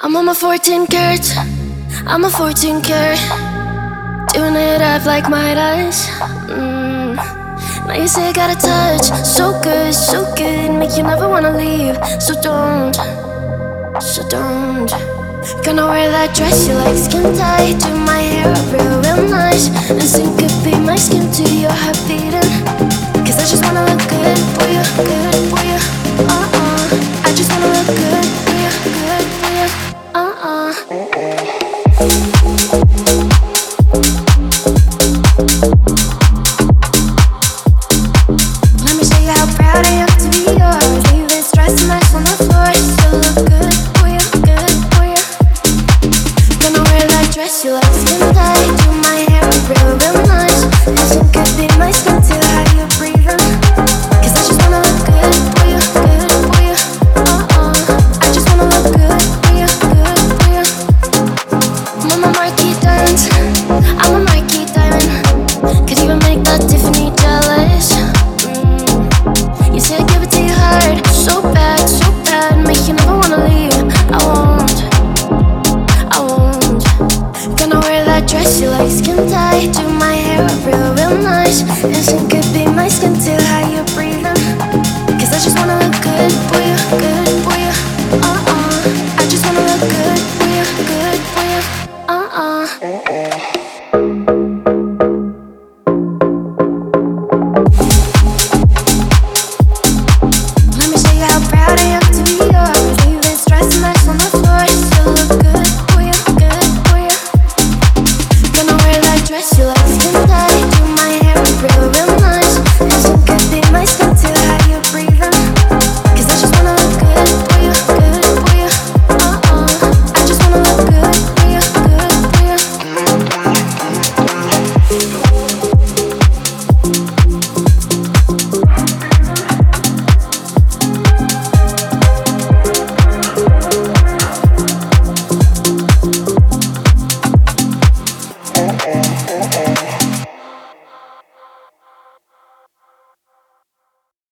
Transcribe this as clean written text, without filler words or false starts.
I'm on my 14 karat, I'm a 14 karat. Doing it up like my eyes. Now you say I got a touch, so good, make you never wanna leave. So don't. Gonna wear that dress you like, skin tight. Do my hair up real nice, and syncopate my skin to your heart beating. Cause I just wanna look good for you, good for you. I just wanna look good.